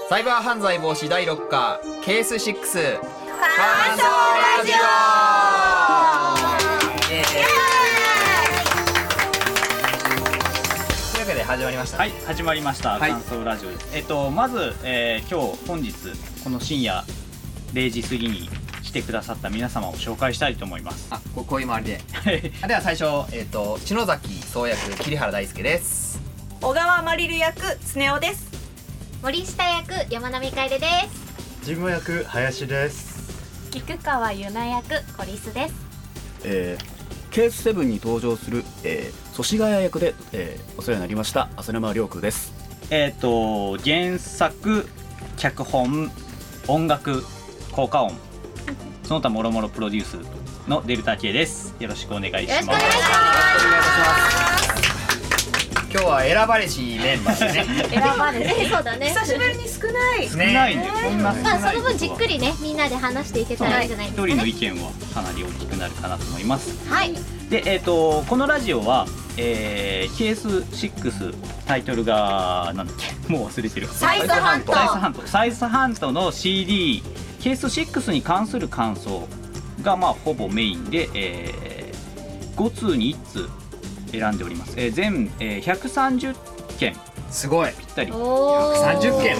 サイバー犯罪防止第6課ケース6感想ラジオ。というわけで始まりました、ね、 はい、始まりました、感想ラジオです。まず、本日この深夜0時過ぎに来てくださった皆様を紹介したいと思います。 こういう周りででは最初、篠崎総役桐原大輔です。 小川まりる役常雄です。 森下役山並楓です。 神保役林です。 菊川ゆな役コリスです。 ケース7に登場する、祖師ヶ谷役で、お世話になりました浅沼亮君です。 原作、脚本、音楽、効果音、その他もろもろプロデュースのデルタ系です。よろしくお願いします。 よろしくお願いします。 今日は選ばれしメンバーでね選ばれしそうだね。 久しぶりに少ない少ないね。こんな少ないまあその分じっくりねみんなで話していけたらいいんじゃないですかね。 一人の意見はかなり大きくなるかなと思います。 はい。 でこのラジオは、ケース6タイトルがなんだっけもう忘れてる。 サイズハントの CD ケース6に関する感想がまあほぼメインで、5通に1通選んでおります。全、130件すごいぴったり 130件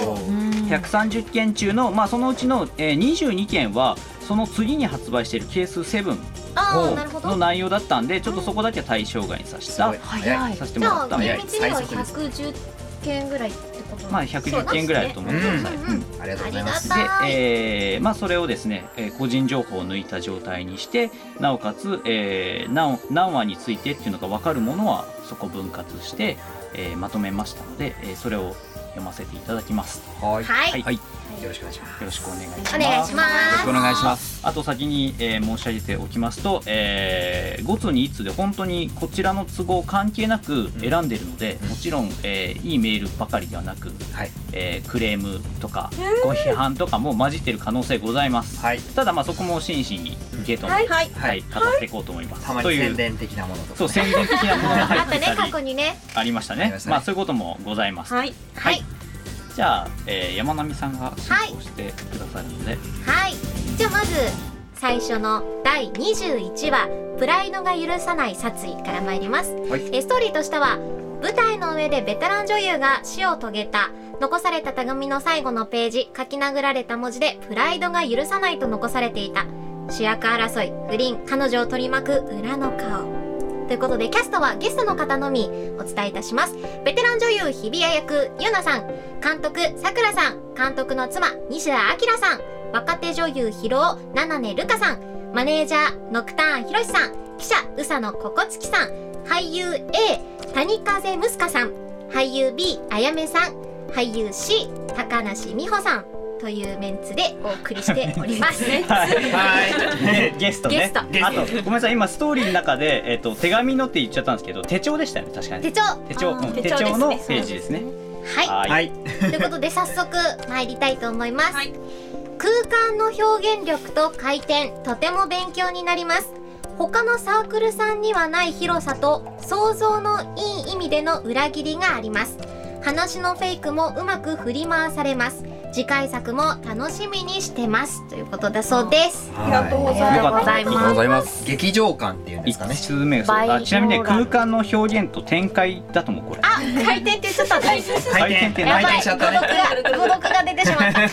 130件中の、まあ、そのうちの、22件はその次に発売しているケース7の内容だったんで、ちょっとそこだけ対象外にさせてもらったんで、 厳密には110件ぐらいってこと。 まあ110件ぐらいだと思ってください。 ありがとうございます。 で、まあそれをですね、個人情報を抜いた状態にして、なおかつ、何話についてっていうのが分かるものはそこ分割して、まとめましたので、それを読ませていただきます。 はい、 よろしくお願いします。よろしくお願いします。 お願いします。 よろしくお願いします。 あと先に、申し上げておきますと、5通に1通で本当にこちらの都合関係なく選んでいるので、もちろん、いいメールばかりではなく、クレームとかご批判とかも混じっている可能性ございます。ただまあそこも真摯に受け止めて、語っていこうと思います。 たまに宣伝的なものとか、 そう宣伝的なものが入ってたり過去にねありましたね。まあそういうこともございます。じゃあ、山並さんが進行してくださるので、 じゃあまず最初の第21話プライドが許さない殺意から参ります。ストーリーとしては舞台の上でベテラン女優が死を遂げた。残された手紙の最後のページ、書き殴られた文字でプライドが許さないと残されていた。主役争い、不倫、彼女を取り巻く裏の顔ということで、キャストはゲストの方のみお伝えいたします。ベテラン女優日比谷役ゆなさん、監督さくらさん、監督の妻西田明さん、若手女優ヒロオ七音るかさん、マネージャーノクターンひろしさん、記者宇佐野ここつきさん、俳優 A 谷風むすかさん、俳優 B あやめさん、俳優 C 高梨美穂さんというメンツでお送りしております。 ゲストね。あとごめんなさい、今ストーリーの中で、手紙のって言っちゃったんですけど、手帳でしたよね。確かに手帳のページですね。 はい、ということで早速参りたいと思います。空間の表現力と回転、とても勉強になります。他のサークルさんにはない広さと想像のいい意味での裏切りがあります。話のフェイクもうまく振り回されます。次回作も楽しみにしてますということだそうです。 ありがとうございます。 劇場感っていうんですかね。 1通目がちなみにね、空間の表現と展開だと思う。これ回転って言っちゃった。 回転ってやばい、孤独が出てしまった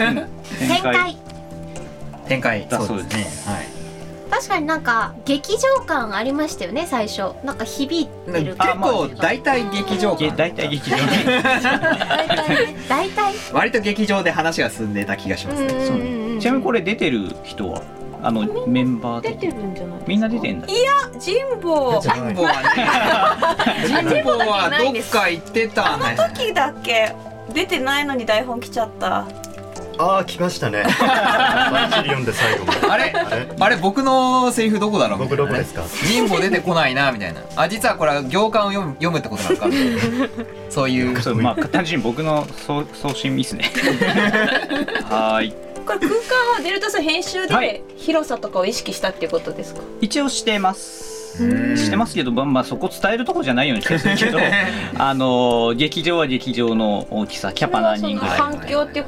展開だそうですね。 確かになんか劇場感ありましたよね。最初なんか響いてる。 結構大体劇場感。 大体劇場大体割と劇場で話が進んでた気がしますね。 ちなみにこれ出てる人はメンバーで出てるんじゃない？ みんな出てんだ。 いや、神保はどっか行ってた。 あの時だっけ出てないのに台本来ちゃった。 来ましたね。バッチリ読んで最後まで。 あれ僕のセリフどこだろう。 僕どこですか？ 神保出てこないなみたいな。実はこれは行間を読むってことなのかみたいな。そういう。 まあ単純に僕の送信ミスね。はい。 これ空間はデルタさん編集で広さとかを意識したっていうことですか？ 一応してます。してますけど、まあそこ伝えるとこじゃないように気がするけど劇場は劇場の大きさ、キャパ何人ぐらい、 環境っていうか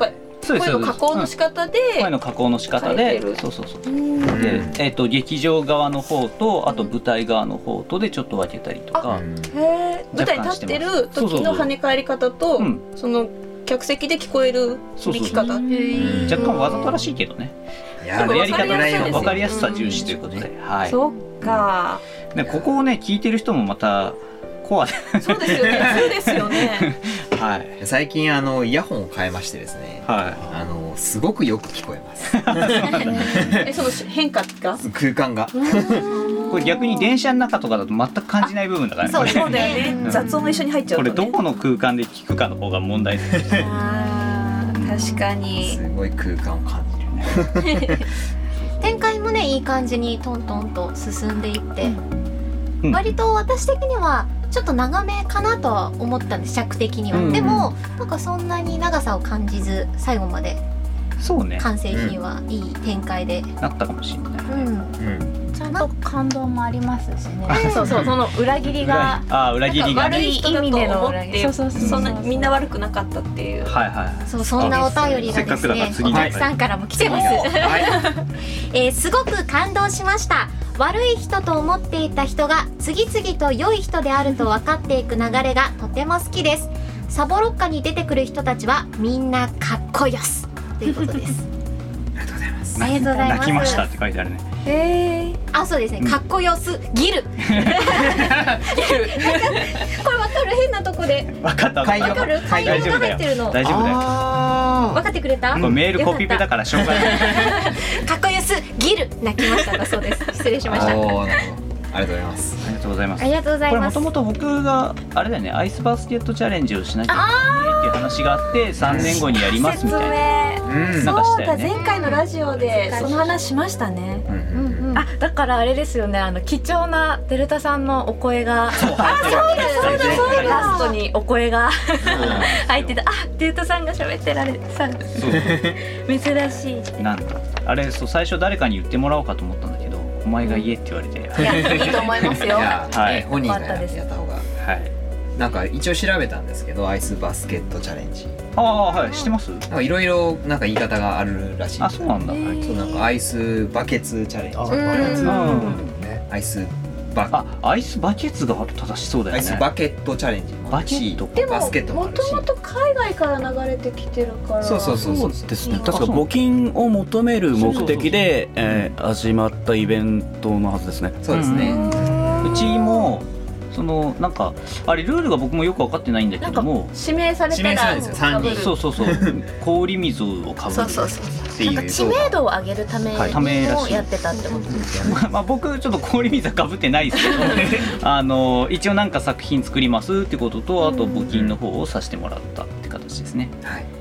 声の加工の仕方で、 声の加工の仕方で、そうで、劇場側の方とあと舞台側の方とでちょっと分けたりとか、 舞台立ってる時の跳ね返り方とその客席で聞こえる響き方、 若干わざとらしいけどね。やり方が分かりやすさ重視ということで、 そっか。 ここをね聞いてる人もまたコアでそうですよね。そうですよね。 はい。最近イヤホンを変えましてですね。すごくよく聞こえます。 その変化が？ 空間が。 これ逆に電車の中とかだと全く感じない部分だからね。 そうだよね。雑音も一緒に入っちゃうとね。 これどこの空間で聞くかの方が問題です。 確かに。 すごい空間を感じるね。 展開もねいい感じにトントンと進んでいって、割と私的にはちょっと長めかなとは思ったんです、尺的には。でもなんかそんなに長さを感じず最後まで完成品はいい展開でなったかもしれない。 ちゃんと感動もありますしね。そうその裏切りが裏切りが悪い人だと思って、そんなみんな悪くなかったっていう。 そんなお便りがですねお客さんからも来てます。すごく感動しました。悪い人と思っていた人が次々と良い人であると分かっていく流れがとても好きです。サボロッカに出てくる人たちはみんなかっこよすということです。 ありがとうございます。 ありがとうございます。 泣きましたって書いてあるね。 そうですね。かっこよすぎる。これ分かる？変なとこで。 分かった。 分かる？会話が入ってるの。 大丈夫だよ。 分かってくれた？ メールコピペだからしょうがない。 かっこよすぎる泣きましただそうです。失礼しました。 ありがとうございます。 ありがとうございます。 ありがとうございます。 これもともと僕があれだよね、アイスバスケットチャレンジをしなきゃいけないっていう話があって3年後にやりますみたいな。 そうだ、前回のラジオでその話しましたね。 だからあれですよね、貴重なデルタさんのお声が、 そうだラストにお声が入ってて、デルタさんが喋ってられた、珍しい。 なんかあれ最初誰かに言ってもらおうかと思ったんだけど、お前が言えって言われて。 いいと思いますよ。 本人がやった方が。なんか一応調べたんですけど、アイスバスケットチャレンジ。 知ってます？ いろいろなんか言い方があるらしい。 そうなんだ。 なんかアイスバケツチャレンジ。アイスバケツが正しそうだよね。 アイスバケットチャレンジもあるし、バスケットもあるし。 もともと海外から流れてきてるから。 そうですね。確か募金を求める目的で始まったイベントのはずですね。 そうですね。 うちもなんかあれルールが僕もよく分かってないんだけども、 指名されたら 3人。 そう氷水をかぶるっていう、 知名度を上げるためにもやってたってことですよね。 僕ちょっと氷水はかぶってないですけど一応なんか作品作りますってことと、あと募金の方をさせてもらったって形ですね。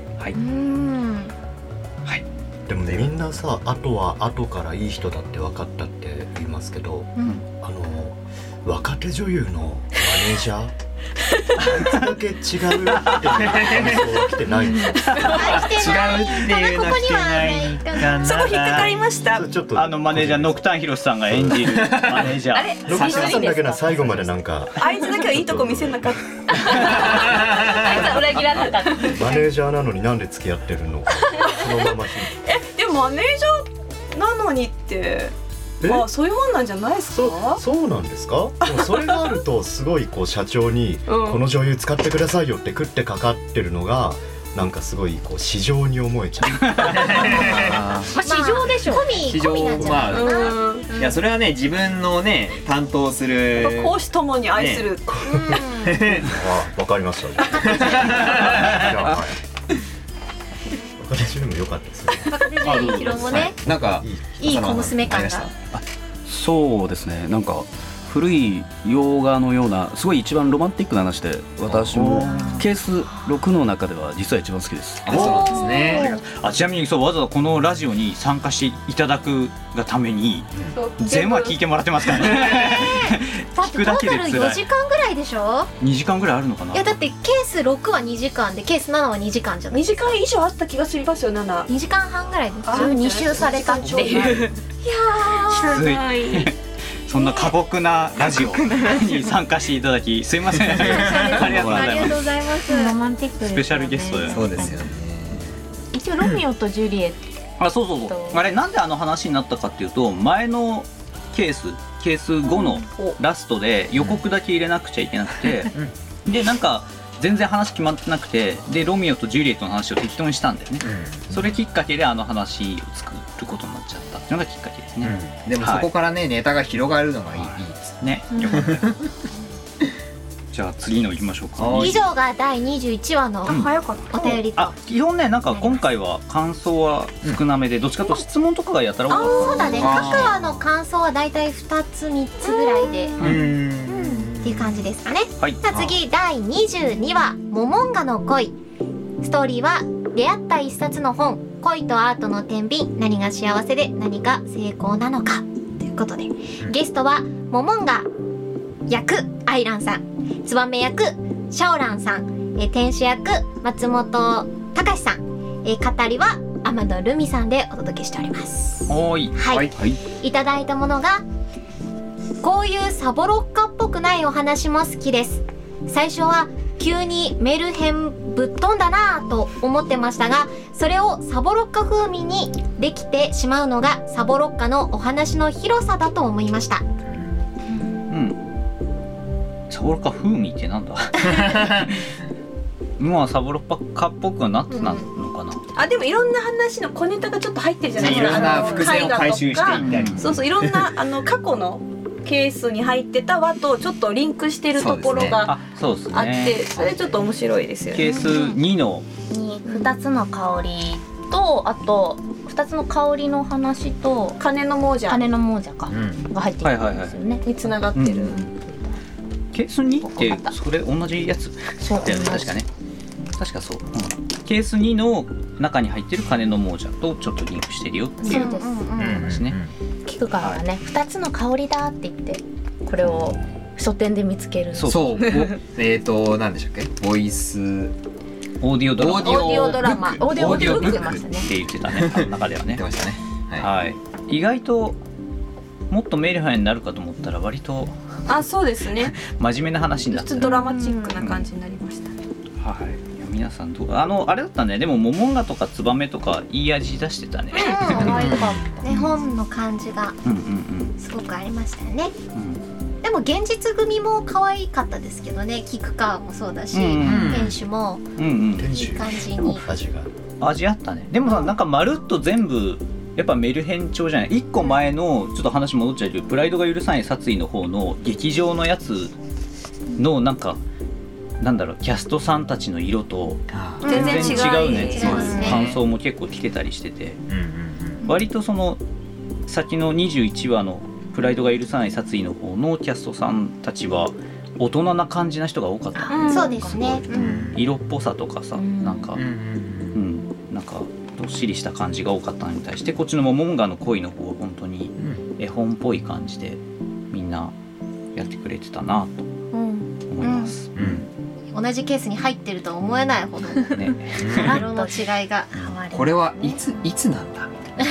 でもね、みんなさ、あとは後からいい人だって分かったって言いますけど、若手女優のマネージャーあいつだけ違うって感想は来てないんですよ。 違うっていうのは来てないかな。 そこ引っかかりました。 ちょっとマネージャーノクタンヒロシさんが演じるマネージャー。 ノクタンさんだけな最後までなんかあいつだけはいいとこ見せなかった。あいつは裏切らなかった。マネージャーなのになんで付き合ってるのかそのままでもマネージャーなのにってそういうもんなんじゃないですか？ そうなんですか？でもそれがあるとすごい社長にこの女優使ってくださいよって食ってかかってるのがなんかすごい市場に思えちゃう。 市場でしょ。込みなんじゃないかな。 いやそれはね、自分のね担当する講師ともに愛する。 わかりました。若手女優も良かったですね。 若手女優ヒロもね、 なんかいい小娘感が。 そうですね。なんか古い洋画のようなすごい一番ロマンティックな話で、私もケース6の中では実は一番好きです。 そうですね。 ちなみにわざわざこのラジオに参加していただくがために全話聞いてもらってますからね。 だってトータル4時間ぐらいでしょ。 2時間ぐらいあるのかな。 いやだってケース6は2時間でケース7は2時間じゃない。 2時間以上あった気がしますよ。2 時間半ぐらいです。2周されたっていう。いやーそんな過酷なラジオに参加していただきすいません。ありがとうございます。 ロマンティックです。 スペシャルゲストで。 そうですよね。 1 一応ロミオとジュリエット、 そうあれなんであの話になったかっていうと、前のケース5のラストで予告だけ入れなくちゃいけなくて、でなんか全然話決まってなくて、でロミオとジュリエットの話を適当にしたんだよね、それきっかけであの話を作ることになっちゃったっていうのがきっかけですね、 でもそこからね、ネタが広がるのがいいですね。よかったじゃあ次の行きましょうか。 以上が第21話のお便りと、 基本ね、なんか今回は感想は少なめで、どっちかと質問とかがやったら多かった。 そうだね、各話の感想はだいたい2つ3つぐらいでっていう感じですかね。さあ次、第22話モモンガの恋。ストーリーは出会った一冊の本、恋とアートの天秤、何が幸せで何が成功なのかということで、ゲストはモモンガ役アイランさん、ツバメ役シャオランさん、天使役松本隆さん、語りは天野ルミさんでお届けしております。はい、いただいたものが、こういうサボロッカっぽくないお話も好きです。最初は急にメルヘンぶっ飛んだなぁと思ってましたが、それをサボロッカ風味にできてしまうのがサボロッカのお話の広さだと思いました。 サボロッカ風味ってなんだまあサボロッカっぽくはなってたのかな、 でもいろんな話の小ネタがちょっと入ってるじゃないですか。 いろんな伏線を回収していったり、 そういろんな過去のケースに入ってた輪とちょっとリンクしてるところがあって、それちょっと面白いですよね。 ケース2の 2つの香りと、あと2つの香りの話と金の亡者が入ってるんですよね。 に繋がってる。 ケース2ってそれ同じやつだよね、確かね。確かそう、ケース2の中に入ってる金の亡者とちょっとリンクしてるよっていう話ね。 菊川がね、2つの香りだって言ってこれを書店で見つける。 そう何でしたっけ、ボイスオーディオドラマオーディオブックって言ってたね、あの中ではね。 言ってましたね。 はい。意外ともっとメルヘンになるかと思ったら割とそうですね。 真面目な話になってちょっとドラマチックな感じになりましたね。 はい。皆さんどうあれだったね。でもモモンガとかツバメとかいい味出してたね。 ね、本の感じがすごくありましたよね。でも現実組も可愛かったですけどね。菊川もそうだし、店主もいい感じに味あったね。でもなんかまるっと全部やっぱメルヘン調じゃない。1個前のちょっと話戻っちゃうけど、プライドが許さない殺意の方の劇場のやつのなんかなんだろう、キャストさんたちの色と全然違うねっていう感想も結構来てたりしてて、割とその先の21話のプライドが許さない殺意の方のキャストさんたちは大人な感じな人が多かった。 そうですね。 色っぽさとかさ、なんかなんかどっしりした感じが多かったのに対して、こっちのモモンガの恋の方は本当に絵本っぽい感じでみんなやってくれてたなと思います。 同じケースに入ってるとは思えないほど色の違いが変わる。 これはいつなんだ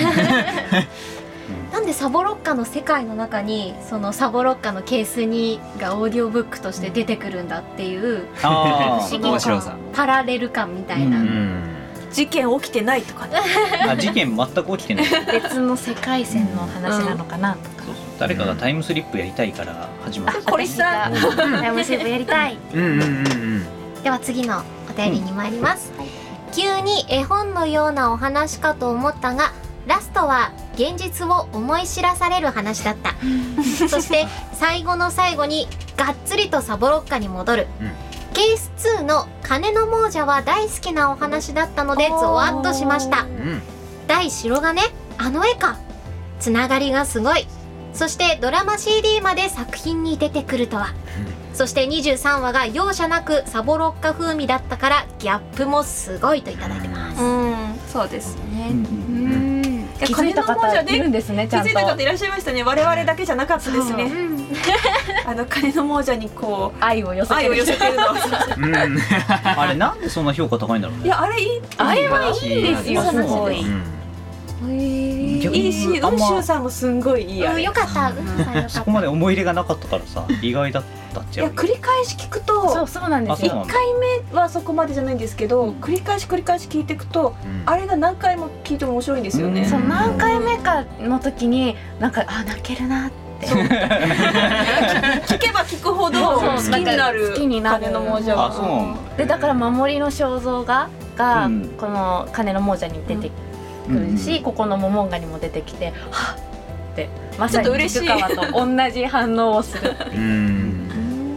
なんでサボロッカの世界の中にそのサボロッカのケース2がオーディオブックとして出てくるんだっていう不思議感、パラレル感みたいな。 事件起きてないとかね。 事件全く起きてない。 別の世界線の話なのかなとか。 誰かがタイムスリップやりたいから始まる。 これさ、 タイムスリップやりたい。では次のお便りに参ります。急に絵本のようなお話かと思ったが、ラストは現実を思い知らされる話だった。そして最後の最後にがっつりとサボロッカに戻る。ケース2の金の亡者は大好きなお話だったのでゾワッとしました。大白金、あの絵か。つながりがすごい。そしてドラマ CD まで作品に出てくるとは。そして23話が容赦なくサボロッカ風味だったからギャップもすごいといただいてます。 そうですね。 気づいた方いるんですね。ちゃんと気づいた方いらっしゃいましたね。我々だけじゃなかったですね。金の亡者にこう愛を寄せてるの。 あれなんでそんな評価高いんだろうね。 いや、あれはいいですよ。すごいいいし、ウンシュウさんもすんごいいい。 よかった。 そこまで思い入れがなかったからさ、意外だった。 ったっちいや繰り返し聞くとそうなんですよ。 1回目はそこまでじゃないんですけど、繰り返し聞いていくと、あれが何回も聞いても面白いんですよね。 そう何回目かの時になんか泣けるなって聞けば聞くほど好きになる鐘の亡者が。 でだから守りの肖像画がこの鐘の亡者に出てくるし、ここのモモンガにも出てきてはっってまさに菊川と同じ反応をするっていう。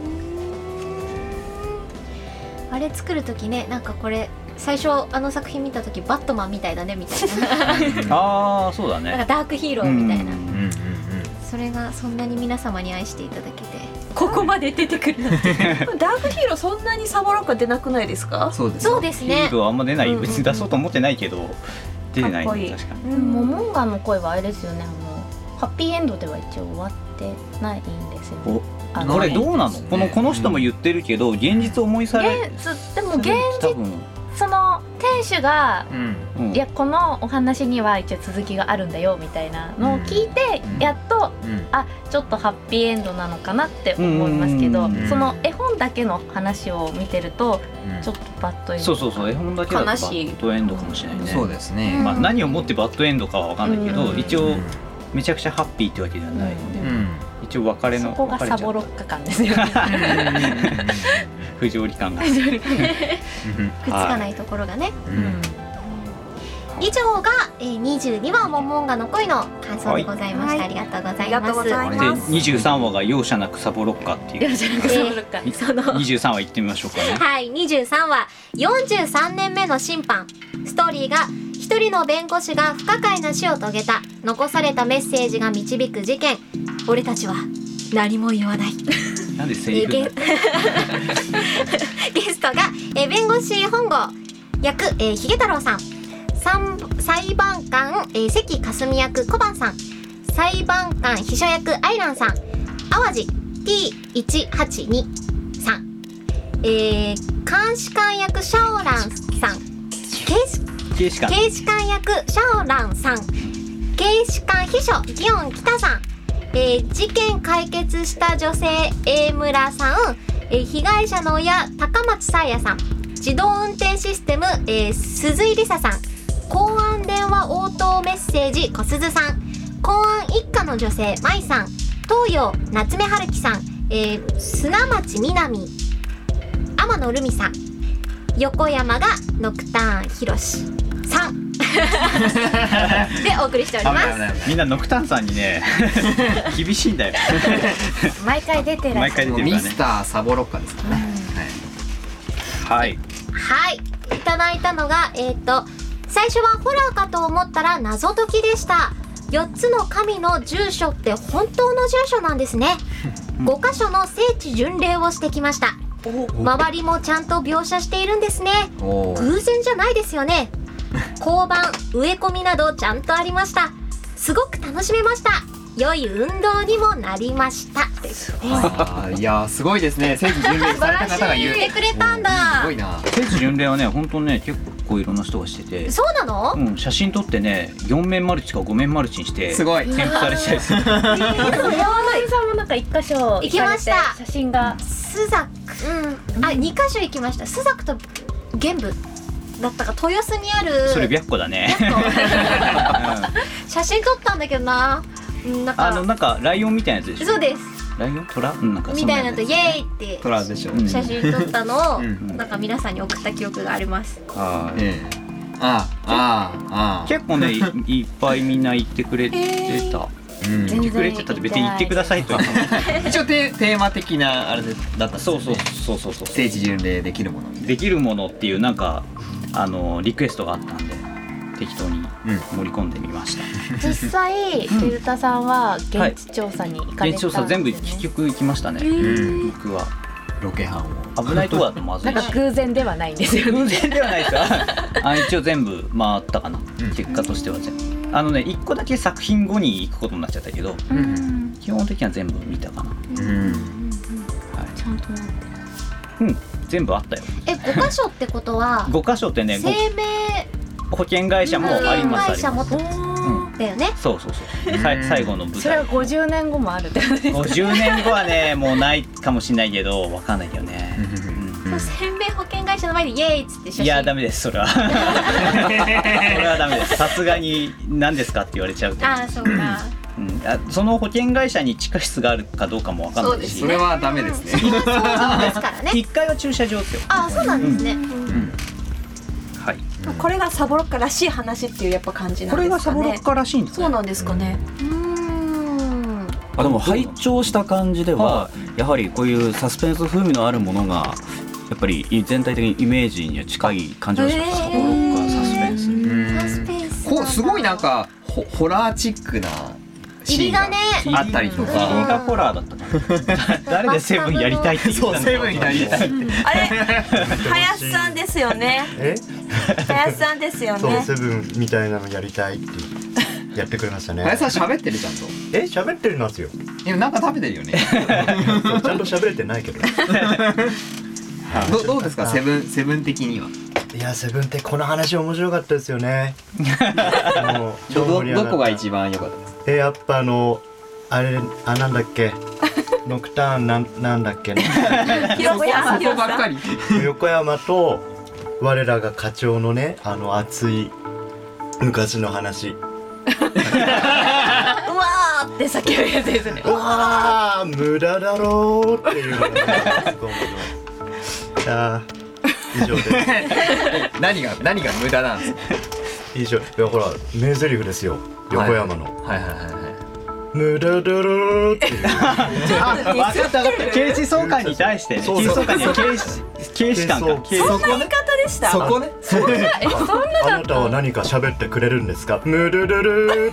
あれ作る時ね、なんかこれ最初あの作品見た時バットマンみたいだねみたいなああそうだね、 なんかダークヒーローみたいな、それがそんなに皆様に愛していただけてここまで出てくるなんてダークヒーローそんなにサボロッカ出なくないですか？ そうですね。 ヒーローあんま出ない、別に出そうと思ってないけど出てない、確かに。 モモンガの声はあれですよね、ハッピーエンドでは一応終わってないんですよね。 これどうなの？この人も言ってるけど、現実思いされでも現実その店主が、いやこのお話には一応続きがあるんだよみたいなのを聞いて、やっと、ちょっとハッピーエンドなのかなって思いますけど、その絵本だけの話を見てると、ちょっとバッドエンド。 そう絵本だけだとバッドエンドかもしれないね。 そうですね。 まあ何をもってバッドエンドかは分かんないけど、一応めちゃくちゃハッピーってわけではないので、一応別れのそこがサボロッカ感ですよね。 不条理感がくっつかないところがね。以上が22話モモンガの恋の感想でございました。ありがとうございます。で 23話が容赦なくサボロッカっていう。その23話いってみましょうかね。 はい、23話43年目の審判。ストーリーが一人の弁護士が不可解な死を遂げた。残されたメッセージが導く事件。俺たちは何も言わない。 なんでセリフゲストが弁護士本郷役ひげ太郎さん、裁判官関かすみ役小判さん、裁判官秘書役アイランさん、淡路 T182 さん、監視官役シャオランさん、警視官役シャオランさん、警視官秘書ギオン北さん、事件解決した女性 A 村さん、被害者の親高松沙耶さん、自動運転システム、鈴井梨沙さん、公安電話応答メッセージ小鈴さん、公安一家の女性舞さん、東洋夏目春樹さん、砂町みなみ、天野留美さん、横山がノクターンひろしさんでお送りしております。 みんなノクターンさんにね厳しいんだよ。 毎回出てらっしゃるミスターサボロッカですからね。 はい、 いただいたのが最初はホラーかと思ったら謎解きでした。4つの神の住所って本当の住所なんですね。5箇所の聖地巡礼をしてきました。周りもちゃんと描写しているんですね。偶然じゃないですよね。交番、植え込みなどちゃんとありました。すごく楽しめました。良い運動にもなりました。 いやすごいですね。聖地巡礼された方が言ってくれたんだ。 すごいな。 聖地巡礼はね、本当ね結構いろんな人がしてて。 そうなの？ 写真撮ってね、4面マルチか5面マルチにしてすごい添付されちゃいそう。 山田さんもなんか1箇所行きました。 写真がスザク、2箇所行きました。スザクと玄武だったか、豊洲にある。 それ白虎だね。 写真撮ったんだけどな。 なんかライオンみたいなやつでしょ。 そうです。 ライオントラなんかみたいなとイエーイってトラでしょ。 写真撮ったのをなんか皆さんに送った記憶があります。 結構ねいっぱいみんな言ってくれてた。言ってくれてたって別に言ってくださいと一応テーマ的なあれだった。 そう聖地巡礼できるものっていうなんかリクエストがあったんで適当に盛り込んでみました。 実際ゆうたさんは現地調査に行かれたんですよね。 現地調査全部結局行きましたね。僕はロケハンを危ないとこだとまずいし。 なんか偶然ではないんですよね。 偶然ではないですか。一応全部回ったかな。結果としては全部。1個だけ作品後に行くことになっちゃったけど、基本的には全部見たかな。 ちゃんとなってる。全部あったよ。 5箇所ってことは 5箇所ってね、 生命保険会社もあります。 だよね。 そう最後の舞台。 それは50年後もあるって 50年後はねもうないかもしれないけどわかんないよね。 生命保険会社の前でイエーイっつって写真。 いやダメですそれはそれはダメです。さすがに何ですかって言われちゃうと。 ああそうか。 その保険会社に地下室があるかどうかもわかんないし、 それはダメですね。 そうですからね。 1階は駐車場ですよ。 ああそうなんですね。 はい。 これがサボロッカらしい話っていうやっぱ感じなんですかね。 これがサボロッカらしいんですね。 そうなんですかね。 でも拝聴した感じではやはりこういうサスペンス風味のあるものがやっぱり全体的にイメージには近い感じがします。サボロッカサスペンス。 こうすごいなんかホラーチックなシーンがあったりとか。 入りがホラーだったかな。誰でセブンやりたいって言ったの？ セブンやりたいって。 あれ林さんですよね。林さんですよね。 そうセブンみたいなのやりたいってやってくれましたね。 林さん喋ってるちゃんと。 喋ってるんですよ。 今なんか食べてるよね。 ちゃんと喋れてないけど。 どうですかセブン的には。 いやセブンってこの話面白かったですよね。 どこが一番良かったですか。 やっぱあれなんだっけノクターンなんだっけ横山ばっかり。 横山と我らが課長のね熱い昔の話。 うわーって叫ぶやつですね。 うわー無駄だろうっていうのがね以上です。 何が無駄なんですか。 以上。いやほら名台詞ですよ横山の。 はいはいはいはい。 無駄だろうっていう。 分かった警視総監に対してね。警視総監に警視官か。 そんな言い方でした。 そこね。 そんなあなたは何か喋ってくれるんですか。無駄だろうって。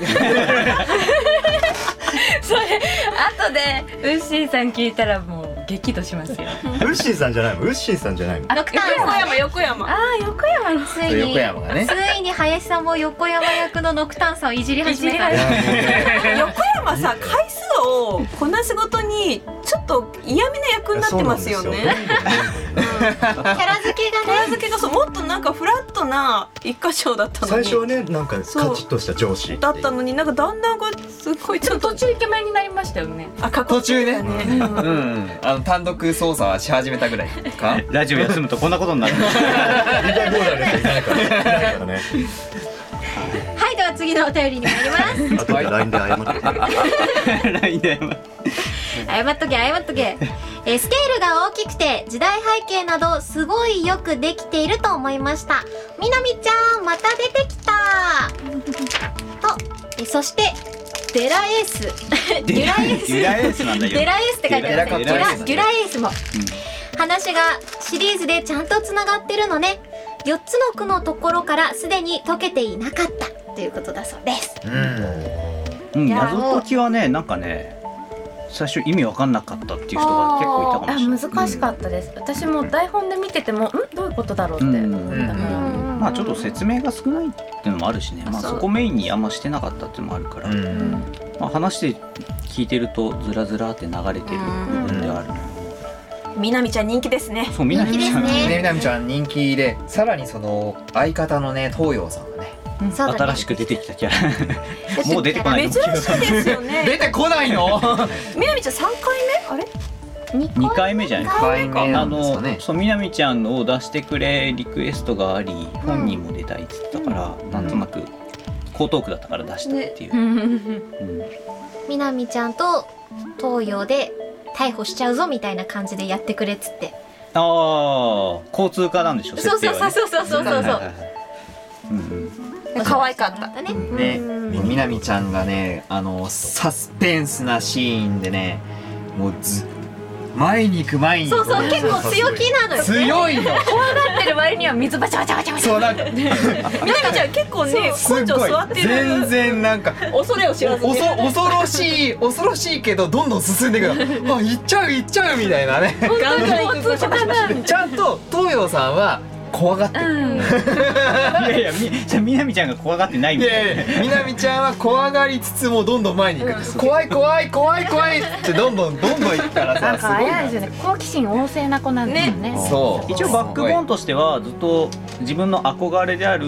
それ後でウッシーさん聞いたらもう激怒しますよ。 ウッシーさんじゃないもん。ウッシーさんじゃないもん。 横山。 ああ横山のついに横山がね。 ついに林さんも横山役のノクターンさんをいじり始めた。 横山さ回数をこなすごとにちょっと嫌味な役になってますよね。 キャラ付けがそうもっとなんかフラットな一箇所だったのに。 最初はねなんかカチッとした上司だったのになんかだんだんこうすごいちょっと途中イケメンになりましたよね。 途中ね。単独操作はし始めたぐらいか。 ラジオ休むとこんなことになる。 言いたい放題ですよ。いないからね。 はいでは次のお便りに参ります。 あとで LINE で謝って。 LINE で謝っとけ。スケールが大きくて時代背景などすごいよくできていると思いました。みなみちゃんまた出てきたと。そしてデラエースデュラエースなんだよ。デラエースって書いてある。デュラエースも、話がシリーズでちゃんとつながってるのね。4つの句のところからすでに解けていなかったということだそうです。 謎解きはねなんかね最初意味わかんなかったっていう人が結構いたかもしれない。 難しかったです。私も台本で見ててもどういうことだろうって思ったから。 まあちょっと説明が少ないっていうのもあるしね。まあそこメインにあんましてなかったっていうのもあるから。まあ話で聞いてるとずらずらって流れてる部分である。 みなみちゃん人気ですね。 そうみなみちゃんみなみちゃん人気で、さらにその相方のね東洋さんがね。 新しく出てきたキャラもう出てこないの。 珍しいですよね。 出てこないの。 みなみちゃん3回目あれ 2回目じゃない。 2回目なんですかね。 そうみなみちゃんを出してくれリクエストがあり、本人も出たいって言ったから、なんとなく江東区だったから出したっていう。 みなみちゃんと東洋で逮捕しちゃうぞみたいな感じでやってくれっつって。 ああ交通課なんでしょ。 そうそう可愛かったね。みなみちゃんがねサスペンスなシーンでねもう前に行く前にそう結構強気なのよ。 強いの。 怖がってる割には水バチャバチャバチャバチャ。 そうなんかみなみちゃん結構ね根性座ってる。 全然なんか恐れを知らずに恐ろしいけどどんどん進んでいくの。行っちゃうみたいなね。 ガンガン行く。 ちゃんと東洋さんは怖がってる、 いやいやみなみちゃんが怖がってないみたいな。 みなみちゃんは怖がりつつもどんどん前に行く、怖い怖い怖い怖いってどんどん行くからさ、 なんかあれなんですよね、好奇心旺盛な子なんですよね。 そう一応バックボーンとしてはずっと自分の憧れである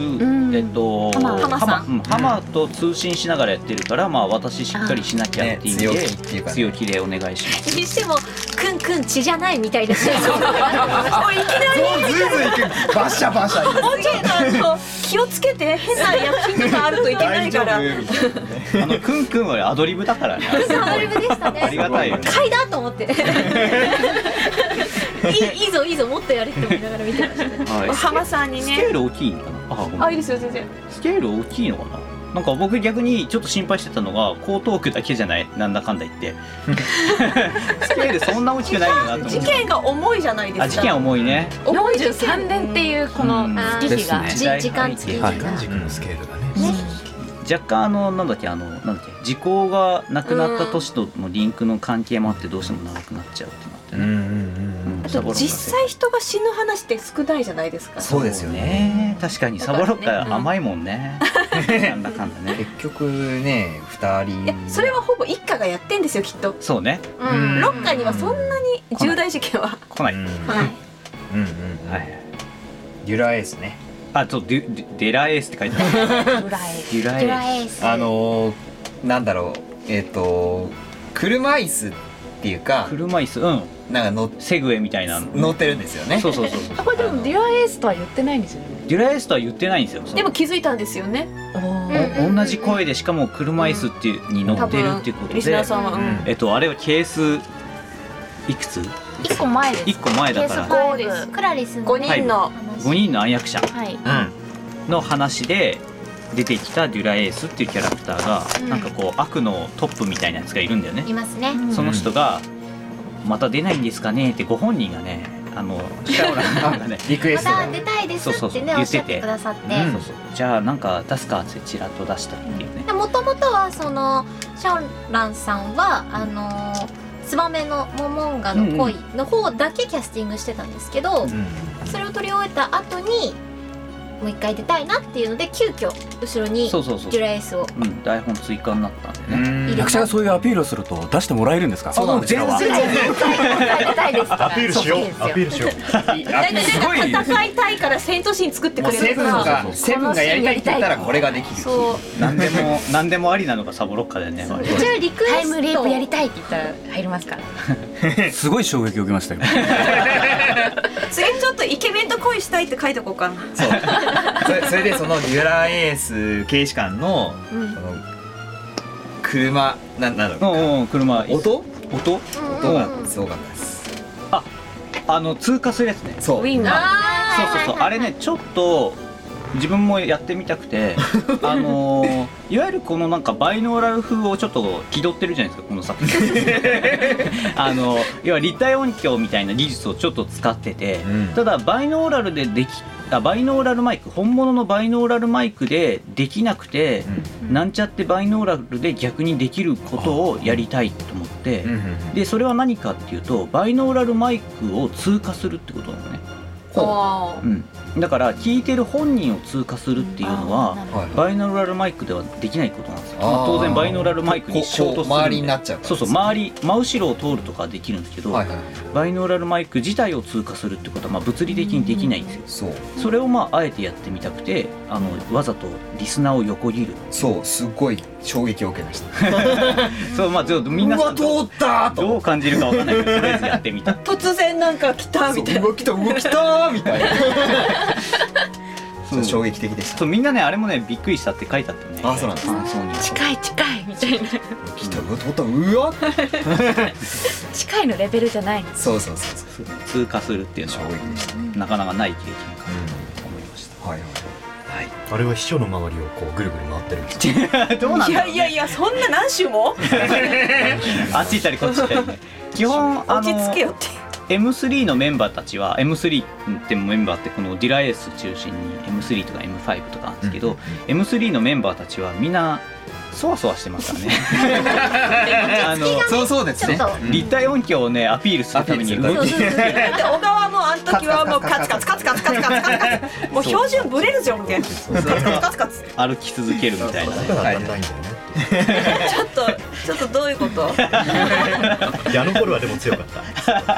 浜と通信しながらやってるから、まあ私しっかりしなきゃっていう意味で強気でお願いします。 にしてもくんくん血じゃないみたいなシーンもういきなりずいずい行く、バシャバシャもうちょっと気をつけて、変な薬品とかあるといけないから。 くんくんはアドリブだからね。 アドリブでしたね。 ありがたいよね。 買いだと思っていいぞいいぞ、もっとやれって思いながら見てましたね。 浜さんにね、 スケール大きいのかな。 いいですよ全然。 スケール大きいのかな。なんか僕逆にちょっと心配してたのが江東区だけじゃない、なんだかんだ言ってスケールそんな大きくないよなと思って。 事件が重いじゃないですか。 事件重いね。 43年っていうこの月日が、 時間軸のスケールがね。 若干なんだっけ時効がなくなった年とのリンクの関係もあってどうしても長くなっちゃうってなってね。 実際人が死ぬ話って少ないじゃないですか。 そうですよね。 確かにサボロッカ甘いもんね。なんだかんだね。 結局ね2人。 それはほぼ一家がやってんですよきっと。 そうね。 六家にはそんなに重大事件は来ない。 はい。 デュラエースね。 デラエースって書いてある。デュラエース。 なんだろう、車椅子っていうか、 車椅子、 なんかセグウェイみたいな乗ってるんですよね。 そう。 これでもデュラエースとは言ってないんですよね。 デュラエースとは言ってないんですよ。 でも気づいたんですよね。 同じ声でしかも車椅子っていうに乗ってるっていうことで、 リスナーさんはあれはケースいくつ ？1個前です。 1個前だから。 そうです。 クラリスの 5 人の暗躍者の話で出てきたデュラエースっていうキャラクターがなんかこう悪のトップみたいなやつがいるんだよね。 いますね。 その人がまた出ないんですかねってご本人がね、シャオランさんがねリクエストまた出たいですってねおっしゃってくださって、 じゃあなんか出すかってチラッと出したっていうね。 もともとはそのシャオランさんはツバメのモモンガの恋の方だけキャスティングしてたんですけど、それを撮り終えた後にもう一回出たいなっていうので急遽後ろにデュラエースを台本追加になったんでね。 役者がそういうアピールをすると出してもらえるんですか？ そうなんですよ。 出たいです。 アピールしよう。アピールしよう。 戦いたいから戦闘シーン作ってくれるから。 セブンがやりたいって言ったらこれができる。 何でもありなのがサボロッカでね。 じゃあリクエストタイムリープやりたいって言ったら入りますから。 すごい衝撃を受けましたよ。 次ちょっとイケメンと恋したいって書いておこうかな。 そう。それでそのデュラエース警視官の車なんだろう。 車音がすごかったです。 通過するやつね。 そう。 ウィンナー。そうあれねちょっと自分もやってみたくていわゆるこのなんかバイノーラル風をちょっと気取ってるじゃないですかこの作品要は立体音響みたいな技術をちょっと使ってて、ただバイノーラルでバイノーラルマイク、本物のバイノーラルマイクでできなくて、なんちゃってバイノーラルで逆にできることをやりたいと思って、でそれは何かっていうとバイノーラルマイクを通過するってことなのね。だから聞いてる本人を通過するっていうのはバイノーラルマイクではできないことなんですよ。当然バイノーラルマイクに衝突するんで周りになっちゃうから。 そう真後ろを通るとかはできるんですけど、バイノーラルマイク自体を通過するってことは物理的にできないんですよ。それをあえてやってみたくてわざとリスナーを横切る。 そうすごい衝撃を受けました。 そうみんな通ったどう感じるかわかんないけどとりあえずやってみた。 突然なんか来たみたいな。 動きたみたいな。衝撃的でした。 みんなねあれもねびっくりしたって書いてあったね。 あ、そうなんです。 近いみたいな。 来たうわ近いのレベルじゃない。 そう通過するっていうのはなかなかない経験かと思いました。 あれは秘書の周りをこうぐるぐる回ってるんですか。どうなんだろう。 いやそんな何周もあっち行ったりこっち行ったりね。基本落ち着けよって。 M3 のメンバーたちは M3 ってメンバーってこのディラエース中心に M3 とか M5 とかなんですけど、M3 のメンバーたちはみんなそわそわしてますからねそうですね。 立体音響をねアピールするために動き小川もあの時はもうカツカツカツカツカツカツカツカツもう標準ブレるじゃんみたいなカツカツ歩き続けるみたいなね。 ちょっとどういうこと？ あの頃はでも強かった。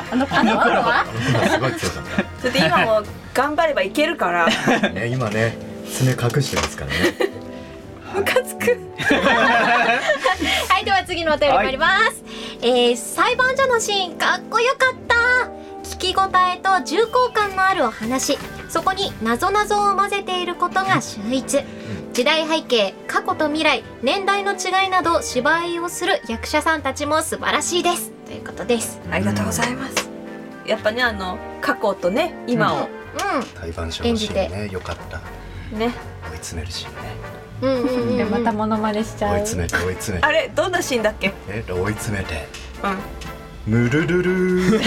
あの頃はすごい強かった。 ちょっと今も頑張ればいけるから。 今ね爪隠してますからね。 ムカつく。 はい、では次のお便り参ります。裁判所のシーンかっこよかった。聞き応えと重厚感のあるお話。そこに謎々を混ぜていることが秀逸。時代背景、過去と未来、年代の違いなど芝居をする役者さんたちも素晴らしいですということです。 ありがとうございます。やっぱね過去とね今を、 裁判所のシーンねよかったね。 追い詰めるシーンね。 またモノマネしちゃう。 追い詰めてあれどんなシーンだっけ？ 追い詰めてムルルル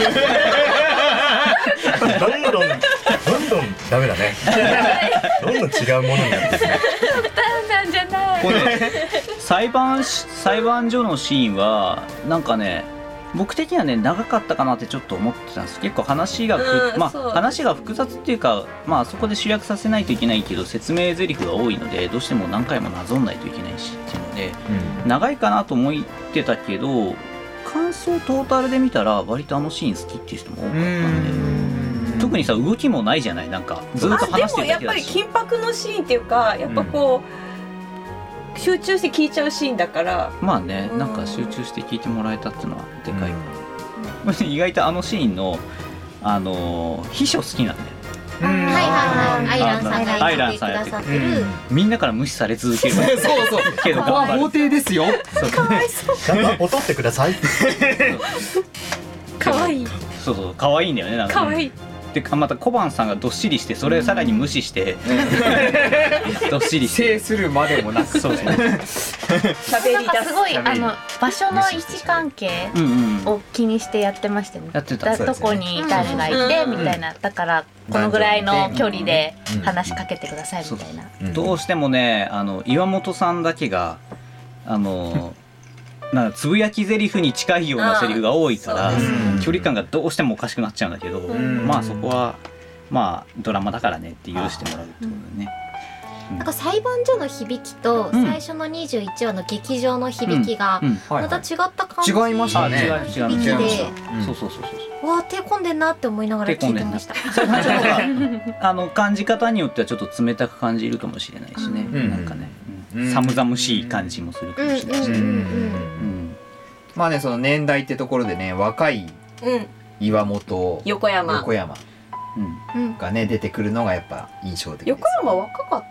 どんどんダメだね。どんどん違うものになってるね。 なんじゃない。 これ裁判所のシーンはなんかね僕的にはね長かったかなってちょっと思ってたんです。結構話が話が複雑っていうかそこで集約させないといけないけど説明台詞が多いのでどうしても何回もなぞんないといけないしっていうので、長いかなと思ってたけど感想トータルで見たら割とあのシーン好きっていう人も多かったんで、特にさ動きもないじゃない、なんかずっと話してるだけだし。 でもやっぱり緊迫のシーンっていうかやっぱこう、集中して聞いちゃうシーンだからなんか集中して聞いてもらえたっていうのはでかいかな、意外とあのシーンの秘書好きなんだよ。 アイランさんが言ってくださってる。 みんなから無視され続ける。 そうけど法廷ですよ。 かわいそう。 ちゃんとお取ってください。 かわいい。 そう可愛いんだよね。なんかかわいい。 でまた小判さんがどっしりしてそれさらに無視してどっしり制するまでもなくそう喋り出す。 すごい場所の位置関係を気にしてやってましたね。 やってた。 どこに誰がいてみたいな、だからこのぐらいの距離で話しかけてくださいみたいな。 どうしてもね岩本さんだけがなんかつぶやき台詞に近いようなセリフが多いから距離感がどうしてもおかしくなっちゃうんだけど、そこはドラマだからねって許してもらうってことでね。 なんか裁判所の響きと最初の21話の劇場の響きがまた違った感じ。 違いましたね。 響きで、 そうわあ手込んでんなって思いながら聞いてました。 感じ方によってはちょっと冷たく感じるかもしれないしね。なんかね。寒々しい感じもするかもしれないし、 まあねその年代ってところでね若い岩本、 横山がね出てくるのがやっぱ印象的です。 横山若かった？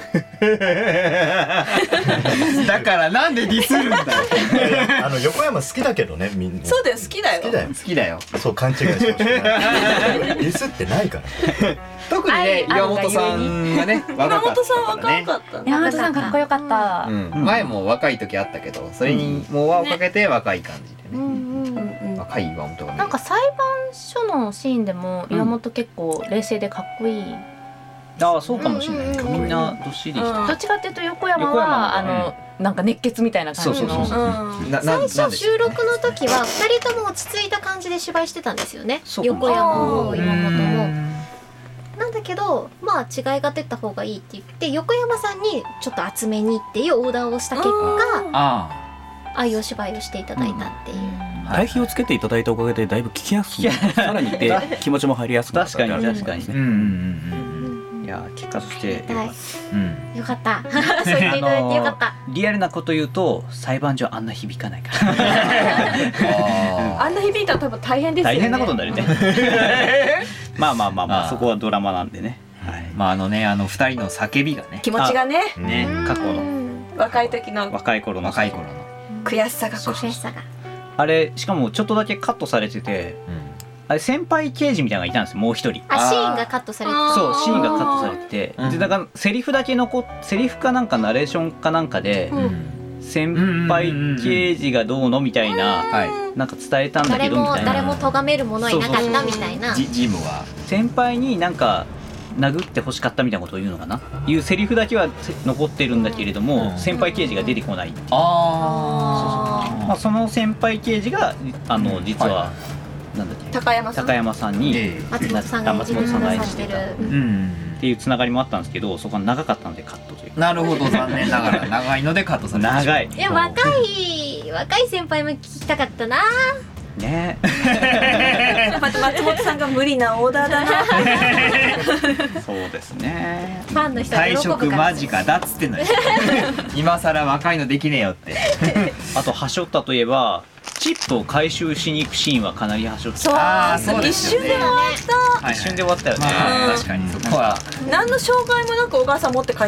だからなんでディスるんだよ。 横山好きだけどねみんな。 そうだよ好きだよ。 好きだよ。 そう勘違いしてほしくない。ディスってないから。 特にね岩本さんがね岩本さん若かったね。 岩本さんかっこよかった。 前も若い時あったけどそれにもう輪をかけて若い感じでね。若い岩本がね。 なんか裁判所のシーンでも岩本結構冷静でかっこいい。 ああそうかもしれない。みんなどっしりして。 どっちかっていうと横山はなんか熱血みたいな感じの。 最初収録の時は2人とも落ち着いた感じで芝居してたんですよね。横山も岩本も。なんだけど違いが出た方がいいって言って横山さんにちょっと厚めにっていうオーダーをした結果ああいうお芝居をしていただいたっていう。 対比をつけていただいたおかげでだいぶ聞きやすくさらに気持ちも入りやすくなった。 確かにね。いや結果としてよかった。そう言っていただいてよかった。 リアルなこと言うと裁判所あんな響かないから。 あんな響いたら多分大変ですよね。 大変なことになるね。そこはドラマなんでね。 2人の叫びがね気持ちがね過去の若い時の若い頃の悔しさがあれしかもちょっとだけカットされてて、あれ先輩刑事みたいなのがいたんですよもう一人。 シーンがカットされてて。 そうシーンがカットされてて、でだからセリフだけセリフかなんかナレーションかなんかで、先輩刑事がどうのみたいななんか伝えたんだけどみたいな。 誰も咎める者はいなかったみたいな。 ジムは先輩になんか殴って欲しかったみたいなことを言うのかな、いうセリフだけは残ってるんだけれども、先輩刑事が出てこないっていう。まあ、その先輩刑事が実は、なんだっけ、高山さんに松本さんが演じてるっていうつながりもあったんですけど、そこは長かったのでカットという。 なるほど、残念ながら長いのでカットされました。 長い。 いや、若い先輩も聞きたかったなね。 松本さんが無理なオーダーだな。 そうですね。 ファンの人は喜退ぶから。 職間近だっつってんのよ。今更若いのできねえよって。 あとはしょったといえば、チップを回収しに行くシーンはかなりはしょった。 そう、一瞬で終わった。 一瞬で終わったよね。 確かにそこは何の障害もなく小川さん持って帰った。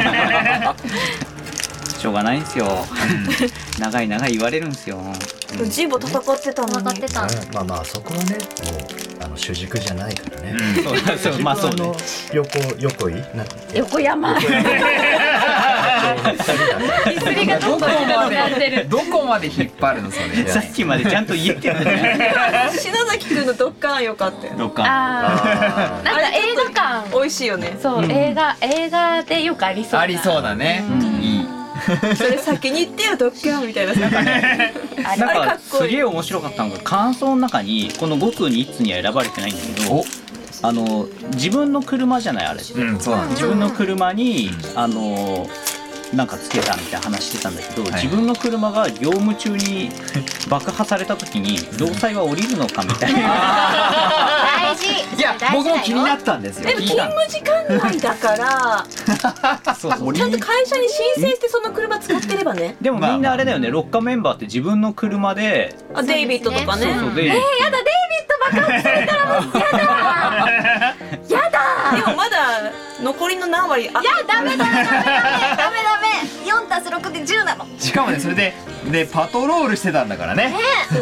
しょうがないんですよ。長い言われるんですよ。 ジーボ戦ってたのに。 まあまあそこはね、もう主軸じゃないからね。 そう、まあそうね。 横山。 どこまで引っ張るのそれ。 さっきまでちゃんと言えてるね。 篠崎くんのドッカーンよかったよ。 ドッカーン。 なんか映画館美味しいよね。 そう、映画でよくありそう。 ありそうだね。いい。 それ先に言ってよドッカーンみたいな。 なんかすげえ面白かったのが、感想の中にこの5通に1通には選ばれてないんだけど、自分の車じゃないあれ。自分の車になんかつけたみたいな話してたんだけど、自分の車が業務中に爆破された時に労災は降りるのかみたいな。 大事。 いや、僕も気になったんですよ。 でも勤務時間内だからちゃんと会社に申請してその車使ってればね。 でもみんなあれだよね、ロッカメンバーって自分の車で。 デイビッドとかね。 やだ、デイビッド爆発されたらもうやだ。 でもまだ残りの何割。いや、 ダメ4+6で10なの。 しかもね、それでパトロールしてたんだからね。 そう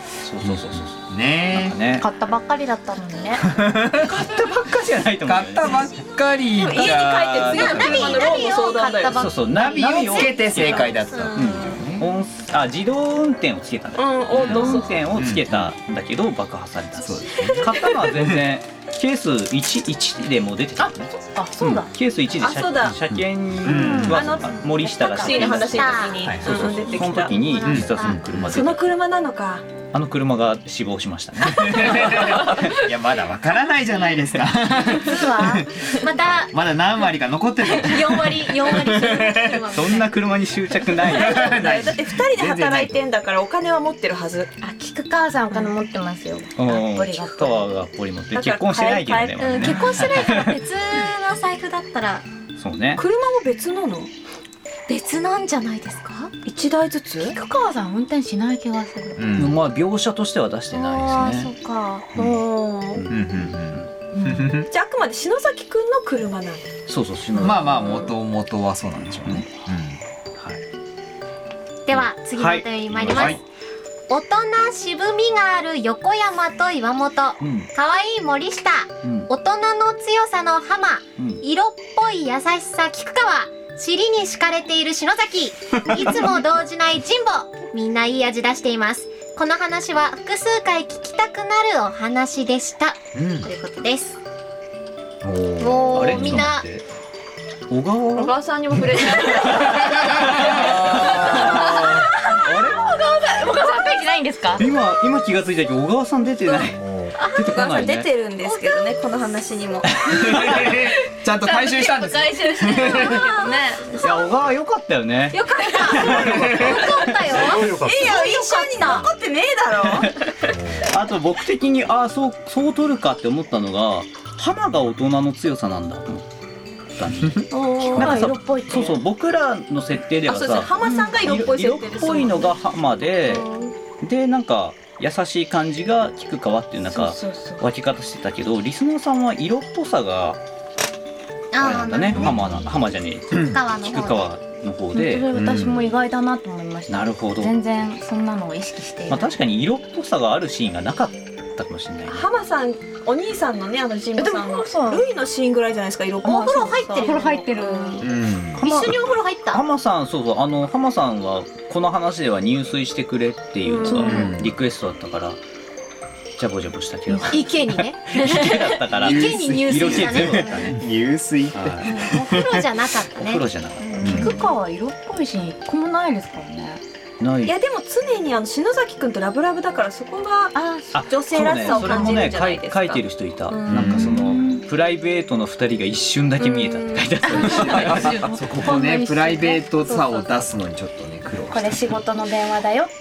ねえ。 買ったばっかりだったのにね。 買ったばっかりじゃないと思う。 買ったばっかり。 家に帰って次の車のローンの相談だよ。 そう、ナビをつけて正解だった。 自動運転をつけたんだ。自動運転をつけたんだけど爆破された。買ったのは全然ケース1でも出てた。 あ、そうだ。 ケース1で車検は森下がタクシーの話の時に出てきた。 その時に実はその車で。 その車なのか。 あの車が死亡しましたね。 いや、まだわからないじゃないですか。 実はまだ何割か残ってる。 4割。 そんな車に執着ない。 だって2人で働いてんだからお金は持ってるはず。 菊川さんお金持ってますよ。 菊川がポリ持って結婚してないけどね。 結婚してないから別の財布だったら。 そうね。 車も別なの？ 別なんじゃないですか ？1台ずつ？ 菊川さん運転しない気がする。 まあ描写としては出してないですね。 そうか。じゃああくまで篠崎くんの車なんだ。 そう、 まあ元々はそうなんでしょうね。 では次のお便りに参ります。大人渋みがある横山と岩本、可愛い森下、大人の強さの浜、色っぽい優しさ菊川、尻に敷かれている篠崎、いつも動じない神保、みんないい味出しています。この話は複数回聞きたくなるお話でした、ということです。 あれみんな小川さんにも触れてない。 小川さん書いてないんですか？ 今気がついたけど小川さん出てない。出てこないね。 出てるんですけどね、この話にも。 ちゃんと回収したんですよ。 回収してるね。 いや、小川良かったよね。 よかったよ。 いいよ、一緒に残ってねえだろ。 あと僕的にそう取るかって思ったのが、浜が大人の強さなんだと思った。なんかさ、そう僕らの設定ではさ、 浜さんが色っぽい設定です。 色っぽいのが浜でなんか優しい感じが菊川っていうなんか分け方してたけど、リスナーさんは色っぽさがあれなんだね。浜じゃねえ、菊川の方で。 それ私も意外だなと思いました。 なるほど。 全然そんなのを意識している。 確かに色っぽさがあるシーンがなかったかもしれない。 浜さん、お兄さんのね、神保さんのルイのシーンぐらいじゃないですか。色っぽさ。 お風呂入ってる。 お風呂入ってる。 一緒にお風呂入った。 浜さん、浜さんはこの話では入水してくれっていうリクエストだったから、 ジャボジャボしたけど池にね池だったから池に入水したね。 入水ってお風呂じゃなかったね。 お風呂じゃなかった。 菊川色っぽいシーン一個もないですからね。 ない。 いやでも常に篠崎くんとラブラブだからそこが女性らしさを感じるんじゃないですか。 書いてる人いた。なんかそのプライベートの2人が一瞬だけ見えたって書いてあった。 ここねプライベートさを出すのにちょっとね苦労した。 これ仕事の電話だよって。